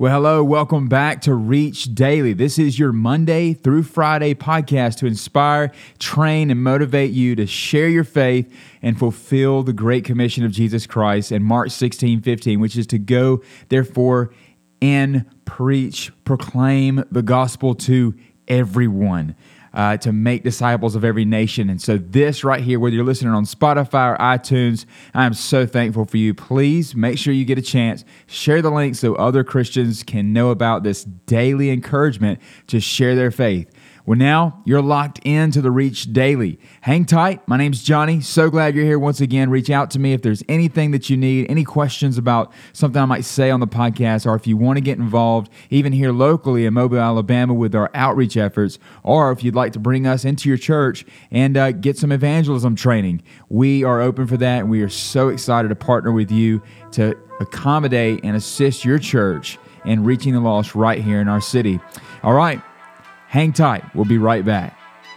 Well, hello, welcome back to Reach Daily. This is your Monday through Friday podcast to inspire, train, and motivate you to share your faith and fulfill the Great Commission of Jesus Christ in Mark 16:15, which is to go, therefore, and preach, proclaim the gospel to everyone. To make disciples of every nation. And so this right here, whether you're listening on Spotify or iTunes, I am so thankful for you. Please make sure you get a chance, share the link so other Christians can know about this daily encouragement to share their faith. Well, now you're locked into the Reach Daily. Hang tight. My name's Johnny. So glad you're here once again. Reach out to me if there's anything that you need, any questions about something I might say on the podcast, or if you want to get involved, even here locally in Mobile, Alabama with our outreach efforts, or if you'd like to bring us into your church and get some evangelism training. We are open for that, and we are so excited to partner with you to accommodate and assist your church in reaching the lost right here in our city. All right. Hang tight. We'll be right back.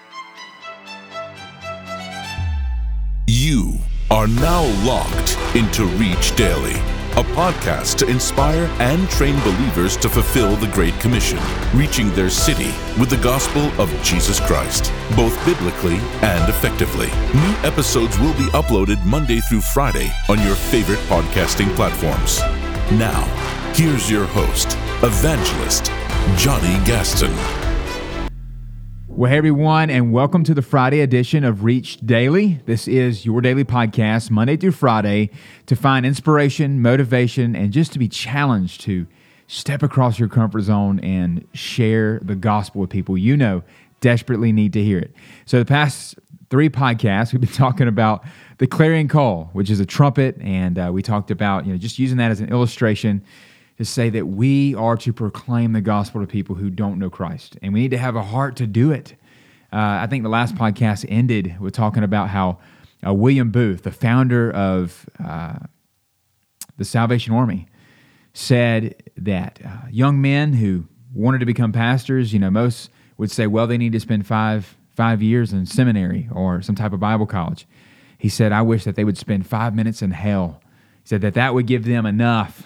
You are now locked into Reach Daily, a podcast to inspire and train believers to fulfill the Great Commission, reaching their city with the gospel of Jesus Christ, both biblically and effectively. New episodes will be uploaded Monday through Friday on your favorite podcasting platforms. Now, here's your host, evangelist Johnny Gaston. Well, hey everyone, and welcome to the Friday edition of Reach Daily. This is your daily podcast, Monday through Friday, to find inspiration, motivation, and just to be challenged to step across your comfort zone and share the gospel with people you know desperately need to hear it. So the past 3 podcasts, we've been talking about the clarion call, which is a trumpet, and we talked about just using that as an illustration to say that we are to proclaim the gospel to people who don't know Christ, and we need to have a heart to do it. I think the last podcast ended with talking about how William Booth, the founder of the Salvation Army, said that young men who wanted to become pastors, most would say, well, they need to spend five years in seminary or some type of Bible college. He said, I wish that they would spend 5 minutes in hell. He said that would give them enough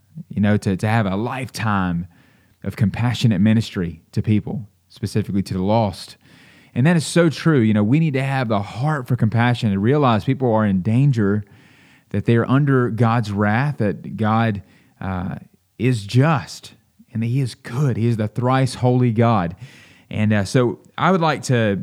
to have a lifetime of compassionate ministry to people, specifically to the lost. And that is so true. We need to have the heart for compassion and realize people are in danger, that they are under God's wrath, that God is just and that He is good. He is the thrice holy God. And so I would like to,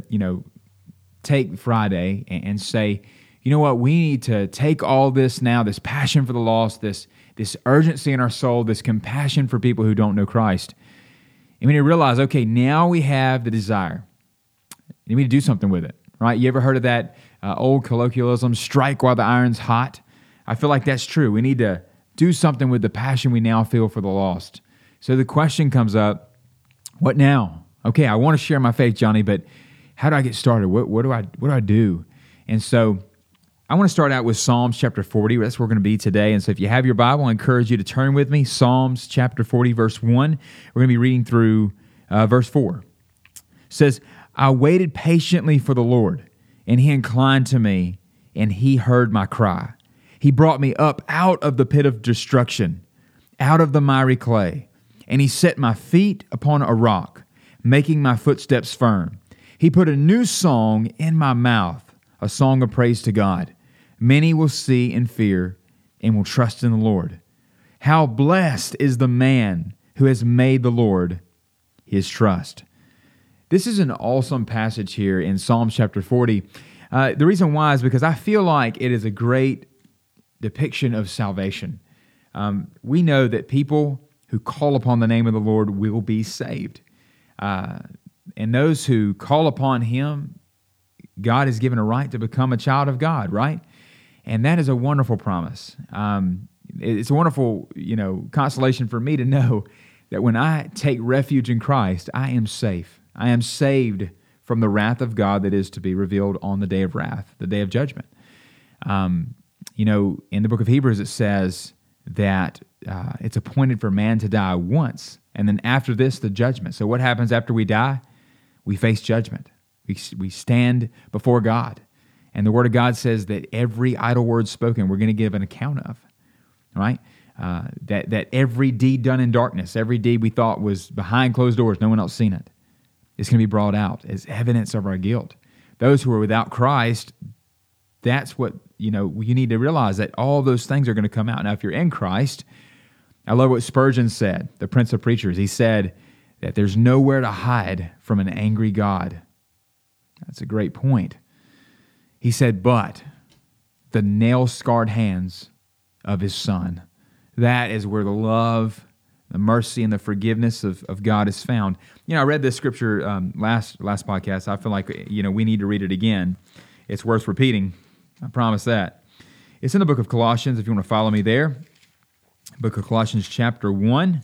take Friday and say, you know what, we need to take all this now, this passion for the lost, this urgency in our soul, this compassion for people who don't know Christ. And we need to realize, okay, now we have the desire. And we need to do something with it, right? You ever heard of that old colloquialism, strike while the iron's hot? I feel like that's true. We need to do something with the passion we now feel for the lost. So the question comes up, what now? Okay, I want to share my faith, Johnny, but how do I get started? What do I do? And so I want to start out with Psalms chapter 40. That's where we're going to be today. And so if you have your Bible, I encourage you to turn with me. Psalms chapter 40, verse 1. We're going to be reading through verse 4. It says, I waited patiently for the Lord, and He inclined to me, and He heard my cry. He brought me up out of the pit of destruction, out of the miry clay, and He set my feet upon a rock, making my footsteps firm. He put a new song in my mouth, a song of praise to God. Many will see and fear and will trust in the Lord. How blessed is the man who has made the Lord his trust. This is an awesome passage here in Psalm chapter 40. The reason why is because I feel like it is a great depiction of salvation. We know that people who call upon the name of the Lord will be saved. And those who call upon Him, God has given a right to become a child of God, right? And that is a wonderful promise. It's a wonderful, consolation for me to know that when I take refuge in Christ, I am safe. I am saved from the wrath of God that is to be revealed on the day of wrath, the day of judgment. In the book of Hebrews, it says that it's appointed for man to die once, and then after this, the judgment. So what happens after we die? We face judgment. We stand before God. And the Word of God says that every idle word spoken, we're going to give an account of, right? that every deed done in darkness, every deed we thought was behind closed doors, no one else seen it, is going to be brought out as evidence of our guilt. Those who are without Christ, that's what, you need to realize, that all those things are going to come out. Now, if you're in Christ, I love what Spurgeon said, the Prince of Preachers. He said that there's nowhere to hide from an angry God. That's a great point. He said, but the nail-scarred hands of his Son, that is where the love, the mercy, and the forgiveness of God is found. I read this scripture last podcast. I feel like, we need to read it again. It's worth repeating. I promise that. It's in the book of Colossians, if you want to follow me there. Book of Colossians chapter 1.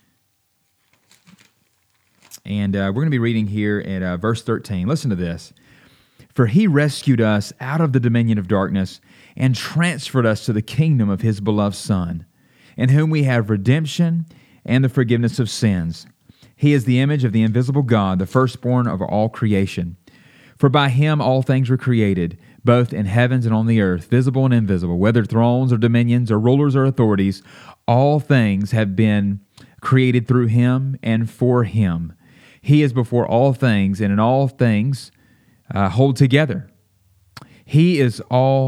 And we're going to be reading here at verse 13. Listen to this. For he rescued us out of the dominion of darkness and transferred us to the kingdom of his beloved Son, in whom we have redemption and the forgiveness of sins. He is the image of the invisible God, the firstborn of all creation. For by him all things were created, both in heavens and on the earth, visible and invisible, whether thrones or dominions or rulers or authorities. All things have been created through him and for him. He is before all things, and in all things hold together. He is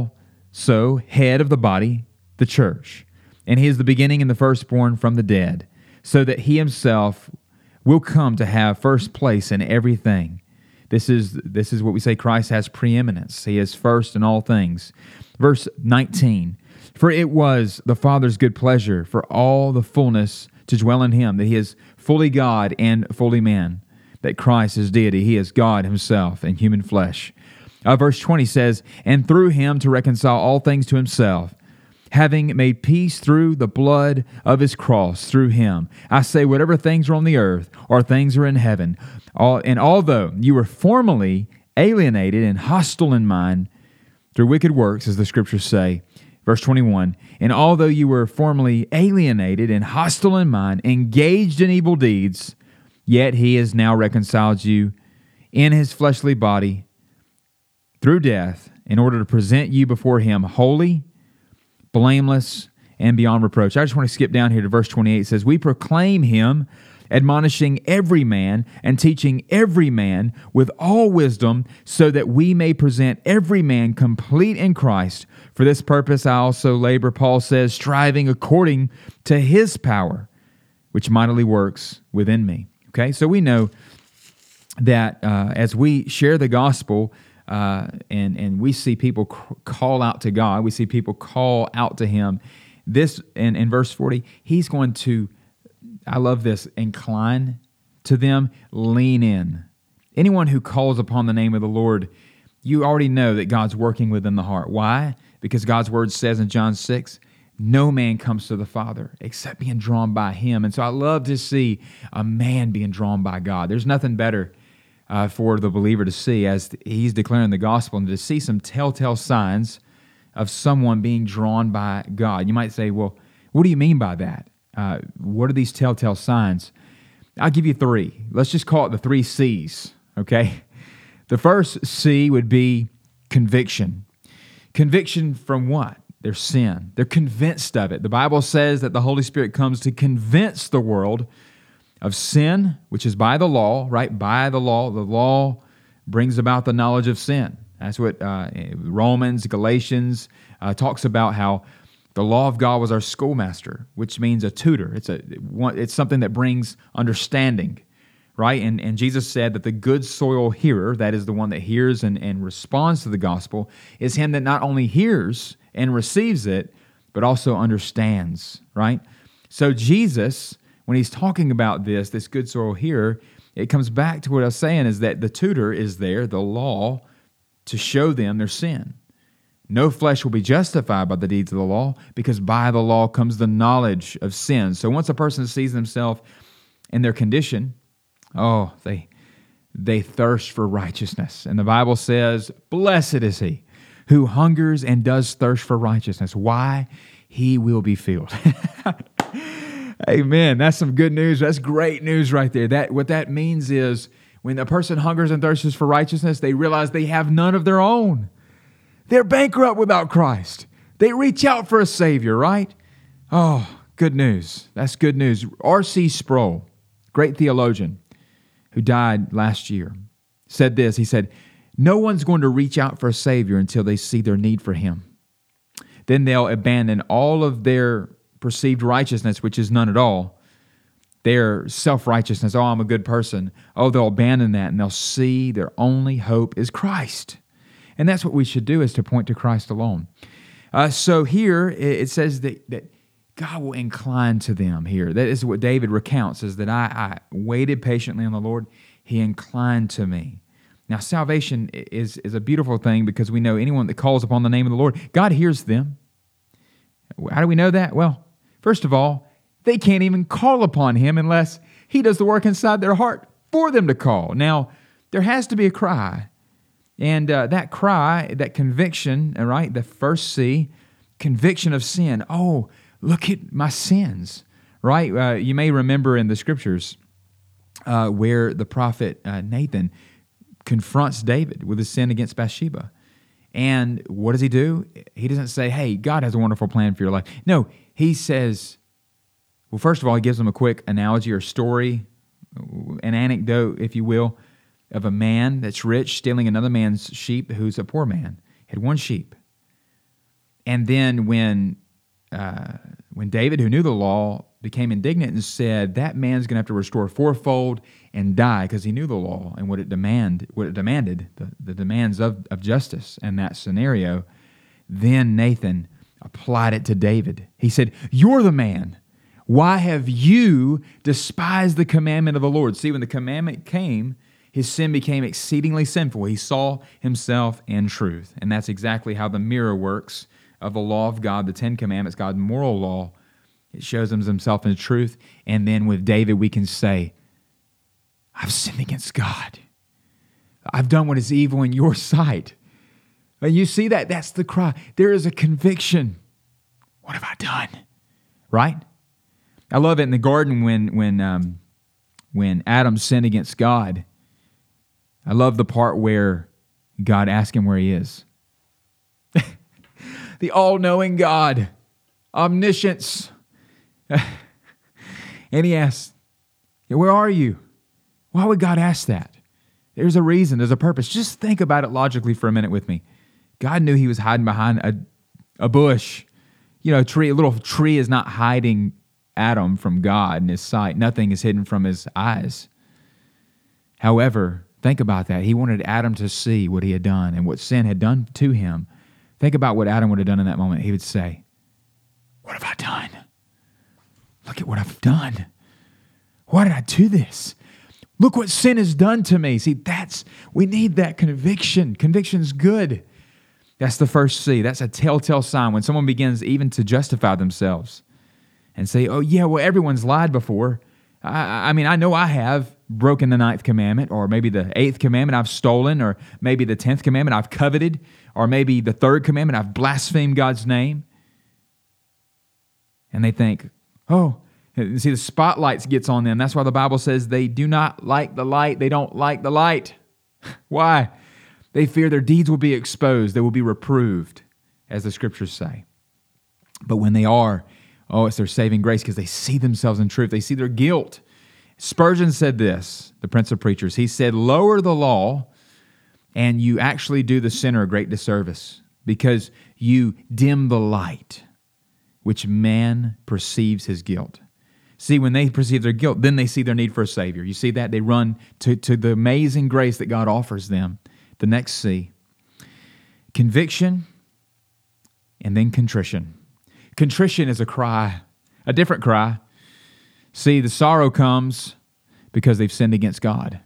also head of the body, the church, and he is the beginning and the firstborn from the dead, so that he himself will come to have first place in everything. This is what we say Christ has preeminence. He is first in all things. Verse 19, for it was the Father's good pleasure for all the fullness to dwell in him, that he is fully God and fully man, that Christ is deity. He is God himself in human flesh. Verse 20 says, and through him to reconcile all things to himself, having made peace through the blood of his cross, through him. I say, whatever things are on the earth or things are in heaven, and although you were formerly alienated and hostile in mind through wicked works, as the scriptures say, verse 21, and although you were formerly alienated and hostile in mind, engaged in evil deeds, yet he has now reconciled you in his fleshly body through death, in order to present you before him holy, blameless, and beyond reproach. I just want to skip down here to verse 28. It says, we proclaim him, admonishing every man and teaching every man with all wisdom, so that we may present every man complete in Christ. For this purpose I also labor, Paul says, striving according to his power, which mightily works within me. Okay, so we know that as we share the gospel, and we see people call out to God, we see people call out to him. This, in verse 40, he's going to, I love this, incline to them, lean in. Anyone who calls upon the name of the Lord, you already know that God's working within the heart. Why? Because God's word says in John 6, no man comes to the Father except being drawn by him. And so I love to see a man being drawn by God. There's nothing better for the believer to see as he's declaring the gospel, and to see some telltale signs of someone being drawn by God. You might say, well, what do you mean by that? What are these telltale signs? I'll give you three. Let's just call it the 3 C's, okay? The first C would be conviction. Conviction from what? Their sin. They're convinced of it. The Bible says that the Holy Spirit comes to convince the world of sin, which is by the law, right? By the law. The law brings about the knowledge of sin. That's what Romans, Galatians talks about, how the law of God was our schoolmaster, which means a tutor. It's something that brings understanding, right? And Jesus said that the good soil hearer, that is the one that hears and responds to the gospel, is him that not only hears and receives it, but also understands, right? So Jesus, when he's talking about this good soil hearer, it comes back to what I was saying, is that the tutor is there, the law, to show them their sin. No flesh will be justified by the deeds of the law, because by the law comes the knowledge of sin. So once a person sees themselves in their condition, they thirst for righteousness. And the Bible says, blessed is he who hungers and does thirst for righteousness. Why? He will be filled. Amen. That's some good news. That's great news right there. What that means is when a person hungers and thirsts for righteousness, they realize they have none of their own. They're bankrupt without Christ. They reach out for a Savior, right? Oh, Good news. That's good news. R.C. Sproul, great theologian who died last year, said this. He said, "No one's going to reach out for a Savior until they see their need for Him. Then they'll abandon all of their perceived righteousness, which is none at all, their self-righteousness. Oh, I'm a good person. Oh, they'll abandon that, and they'll see their only hope is Christ." And that's what we should do, is to point to Christ alone. So here it says that God will incline to them here. That is what David recounts, is that I waited patiently on the Lord. He inclined to me. Now, salvation is a beautiful thing, because we know anyone that calls upon the name of the Lord, God hears them. How do we know that? Well, first of all, they can't even call upon Him unless He does the work inside their heart for them to call. Now, there has to be a cry. And that cry, that conviction, all right, the first C, conviction of sin. Oh, look at my sins, right? You may remember in the Scriptures where the prophet Nathan confronts David with his sin against Bathsheba. And what does he do? He doesn't say, hey, God has a wonderful plan for your life. No, he says, well, first of all, he gives him a quick analogy or story, an anecdote, if you will, of a man that's rich stealing another man's sheep who's a poor man. He had one sheep. And then when David, who knew the law, became indignant and said, that man's going to have to restore fourfold and die, because he knew the law and what it demanded, the demands of justice in that scenario, then Nathan applied it to David. He said, you're the man. Why have you despised the commandment of the Lord? See, when the commandment came, his sin became exceedingly sinful. He saw himself in truth. And that's exactly how the mirror works of the law of God, the Ten Commandments, God's moral law. It shows himself in truth. And then with David, we can say, I've sinned against God. I've done what is evil in your sight. And you see that? That's the cry. There is a conviction. What have I done? Right? I love it in the garden when Adam sinned against God. I love the part where God asked him where he is. The all-knowing God, omniscience. And he asked, where are you? Why would God ask that? There's a reason, there's a purpose. Just think about it logically for a minute with me. God knew he was hiding behind a bush. You know, a little tree is not hiding Adam from God in his sight. Nothing is hidden from his eyes. However, think about that. He wanted Adam to see what he had done and what sin had done to him. Think about what Adam would have done in that moment. He would say, what have I done? Look at what I've done. Why did I do this? Look what sin has done to me. See, we need that conviction. Conviction's good. That's the first C. That's a telltale sign when someone begins even to justify themselves and say, oh yeah, well, everyone's lied before. I mean, I know I have broken the 9th commandment, or maybe the 8th commandment I've stolen, or maybe the 10th commandment I've coveted, or maybe the 3rd commandment I've blasphemed God's name. And they think, oh, see, the spotlight gets on them. That's why the Bible says they do not like the light. They don't like the light. Why? They fear their deeds will be exposed. They will be reproved, as the Scriptures say. But when they are, it's their saving grace, because they see themselves in truth. They see their guilt. Spurgeon said this, the Prince of Preachers. He said, lower the law, and you actually do the sinner a great disservice, because you dim the light, which man perceives his guilt. See, when they perceive their guilt, then they see their need for a Savior. You see that? They run to the amazing grace that God offers them. The next C, conviction, and then contrition. Contrition is a cry, a different cry. See, the sorrow comes because they've sinned against God.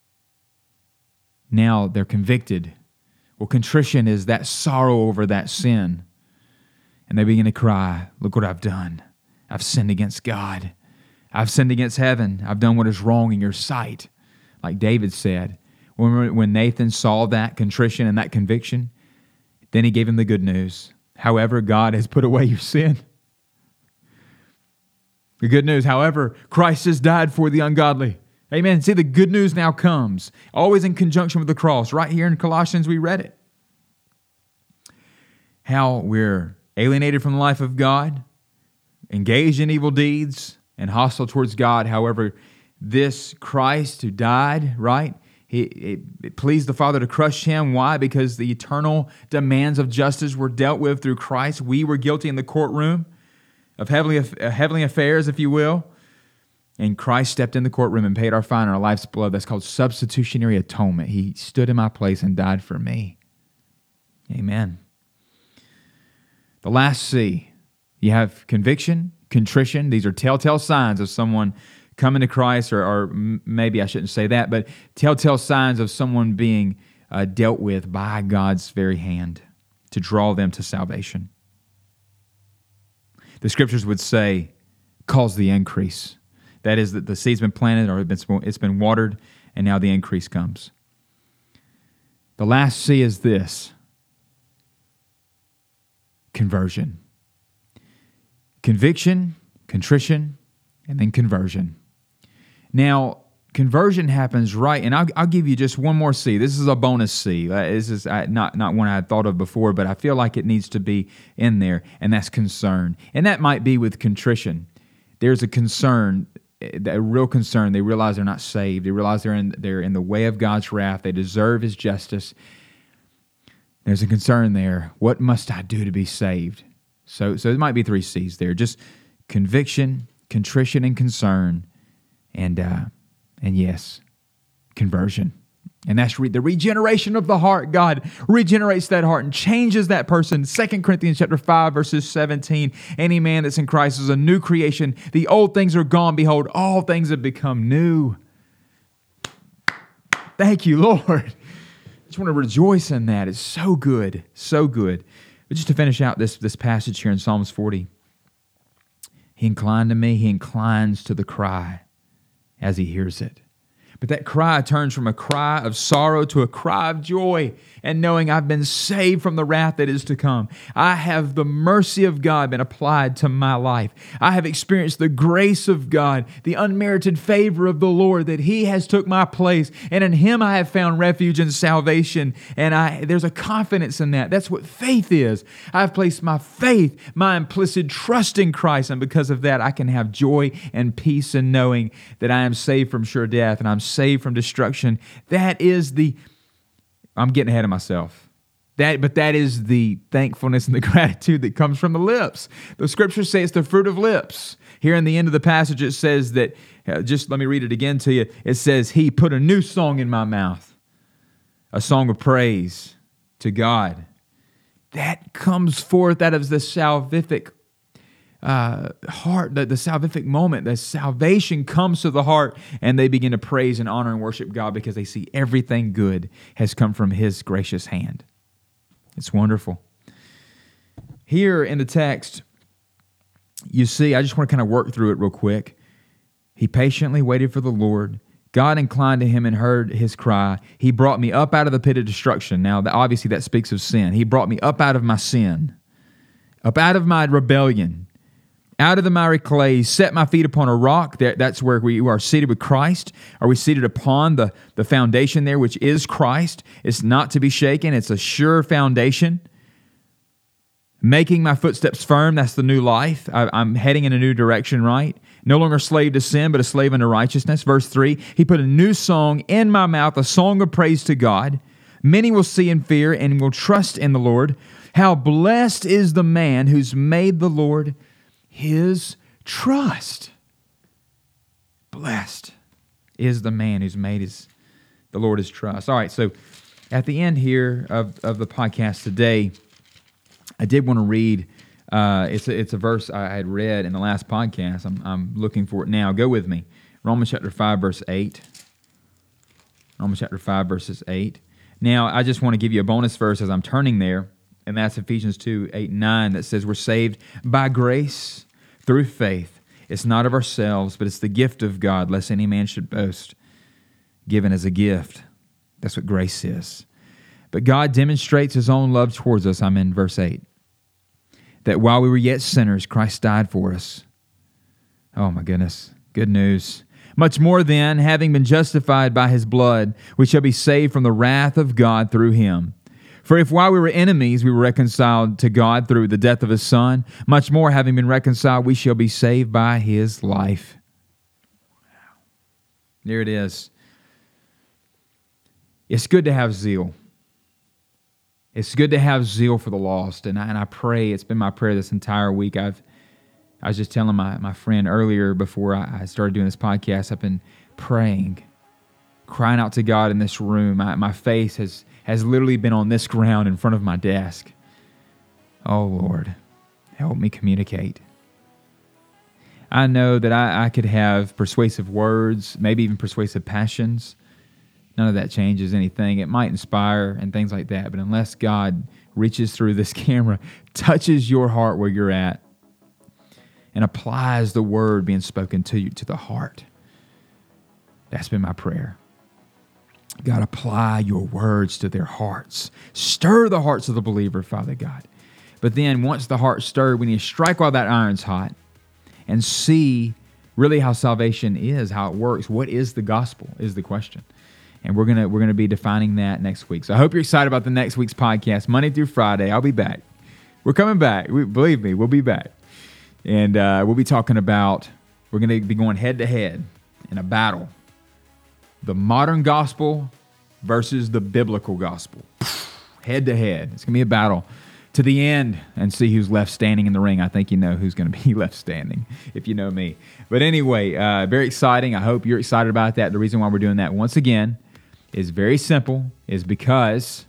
Now they're convicted. Well, contrition is that sorrow over that sin. And they begin to cry, look what I've done. I've sinned against God. I've sinned against heaven. I've done what is wrong in your sight. Like David said, when Nathan saw that contrition and that conviction, then he gave him the good news. However, God has put away your sin. The good news, however, Christ has died for the ungodly. Amen. See, the good news now comes, always in conjunction with the cross. Right here in Colossians, we read it. How we're alienated from the life of God, engaged in evil deeds and hostile towards God. However, this Christ who died, right? It pleased the Father to crush him. Why? Because the eternal demands of justice were dealt with through Christ. We were guilty in the courtroom of heavenly affairs, if you will. And Christ stepped in the courtroom and paid our fine in our life's blood. That's called substitutionary atonement. He stood in my place and died for me. Amen. The last C, you have conviction, contrition. These are telltale signs of someone coming to Christ, or maybe I shouldn't say that, but telltale signs of someone being dealt with by God's very hand to draw them to salvation. The Scriptures would say, cause the increase. That is, that the seed's been planted or it's been watered, and now the increase comes. The last C is this: conversion. Conviction, contrition, and then conversion. Now, conversion happens right, and I'll give you just one more C. This is a bonus C. This is not one I had thought of before, but I feel like it needs to be in there, and that's concern. And that might be with contrition. There's a concern, a real concern. They realize they're not saved. They realize they're in the way of God's wrath. They deserve His justice. There's a concern there. What must I do to be saved? So it might be 3 C's there. Just conviction, contrition, and concern. And yes, conversion. And that's the regeneration of the heart. God regenerates that heart and changes that person. 2 Corinthians chapter 5, verses 17. Any man that's in Christ is a new creation. The old things are gone. Behold, all things have become new. Thank you, Lord. I just want to rejoice in that. It's so good, so good. But just to finish out this passage here in Psalms 40. He inclined to me. He inclines to the cry as he hears it. But that cry turns from a cry of sorrow to a cry of joy, and knowing I've been saved from the wrath that is to come. I have the mercy of God been applied to my life. I have experienced the grace of God, the unmerited favor of the Lord, that He has took my place, and in Him I have found refuge and salvation, and there's a confidence in that. That's what faith is. I've placed my faith, my implicit trust in Christ, and because of that I can have joy and peace in knowing that I am saved from sure death, and I'm saved from destruction. That is I'm getting ahead of myself. But that is the thankfulness and the gratitude that comes from the lips. The Scriptures say it's the fruit of lips. Here in the end of the passage, it says that, just let me read it again to you. It says, He put a new song in my mouth, a song of praise to God. That comes forth out of the salvific heart, the salvific moment. The salvation comes to the heart, and they begin to praise and honor and worship God because they see everything good has come from His gracious hand. It's wonderful. Here in the text, you see, I just want to kind of work through it real quick. He patiently waited for the Lord. God inclined to him and heard his cry. He brought me up out of the pit of destruction. Now, obviously that speaks of sin. He brought me up out of my sin, up out of my rebellion, out of the miry clay. He set my feet upon a rock. That's where we are seated with Christ. Are we seated upon the foundation there, which is Christ? It's not to be shaken. It's a sure foundation. Making my footsteps firm, that's the new life. I'm heading in a new direction, right? No longer a slave to sin, but a slave unto righteousness. Verse 3, He put a new song in my mouth, a song of praise to God. Many will see and fear and will trust in the Lord. How blessed is the man who's made the Lord his trust. Blessed is the man who's made the Lord his trust. All right, so at the end here of the podcast today, I did want to read, it's a verse I had read in the last podcast. I'm looking for it now. Go with me. Romans chapter 5, verse 8. Romans chapter 5, verses 8. Now, I just want to give you a bonus verse as I'm turning there, and that's Ephesians 2, 8, and 9, that says we're saved by grace through faith. It's not of ourselves, but it's the gift of God, lest any man should boast, given as a gift. That's what grace is. But God demonstrates His own love towards us, I'm in verse 8, that while we were yet sinners, Christ died for us. Oh my goodness, good news. Much more then, having been justified by His blood, we shall be saved from the wrath of God through Him. For if while we were enemies, we were reconciled to God through the death of his Son, much more, having been reconciled, we shall be saved by his life. There it is. It's good to have zeal. It's good to have zeal for the lost. And I pray, it's been my prayer this entire week. I was just telling my friend earlier before I started doing this podcast, I've been praying, crying out to God in this room. My face has literally been on this ground in front of my desk. Oh, Lord, help me communicate. I know that I could have persuasive words, maybe even persuasive passions. None of that changes anything. It might inspire and things like that, but unless God reaches through this camera, touches your heart where you're at, and applies the word being spoken to you to the heart, that's been my prayer. God, apply your words to their hearts. Stir the hearts of the believer, Father God. But then once the heart's stirred, we need to strike while that iron's hot and see really how salvation is, how it works. What is the gospel is the question. And we're gonna be defining that next week. So I hope you're excited about the next week's podcast, Monday through Friday. I'll be back. We're coming back. Believe me, we'll be back. And we'll be talking about, we're going to be going head-to-head in a battle. The modern gospel versus the biblical gospel. Head-to-head. It's going to be a battle to the end and see who's left standing in the ring. I think you know who's going to be left standing, if you know me. But anyway, very exciting. I hope you're excited about that. The reason why we're doing that, once again, is very simple, is because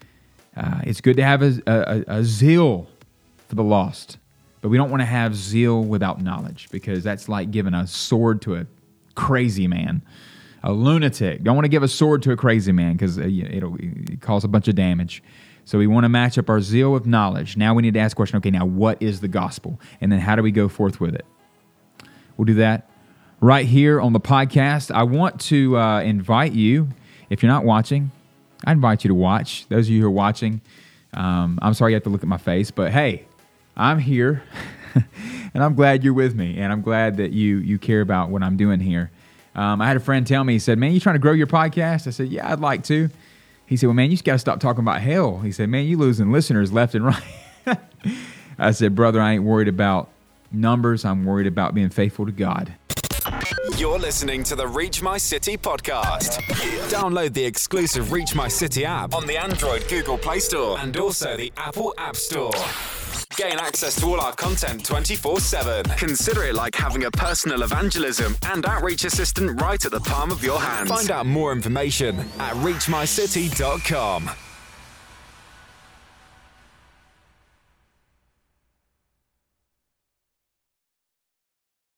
it's good to have a zeal for the lost. But we don't want to have zeal without knowledge, because that's like giving a sword to a crazy man, a lunatic. Don't want to give a sword to a crazy man because it'll cause a bunch of damage. So we want to match up our zeal with knowledge. Now we need to ask the question, okay, now what is the gospel? And then how do we go forth with it? We'll do that right here on the podcast. I want to invite you, if you're not watching, I invite you to watch. Those of you who are watching, I'm sorry you have to look at my face, but hey, I'm here, and I'm glad you're with me, and I'm glad that you care about what I'm doing here. I had a friend tell me, he said, man, you trying to grow your podcast? I said, yeah, I'd like to. He said, well, man, you just got to stop talking about hell. He said, man, you losing listeners left and right. I said, brother, I ain't worried about numbers. I'm worried about being faithful to God. You're listening to the Reach My City podcast. Download the exclusive Reach My City app on the Android Google Play Store and also the Apple App Store. Gain access to all our content 24/7. Consider it like having a personal evangelism and outreach assistant right at the palm of your hand. Find out more information at reachmycity.com.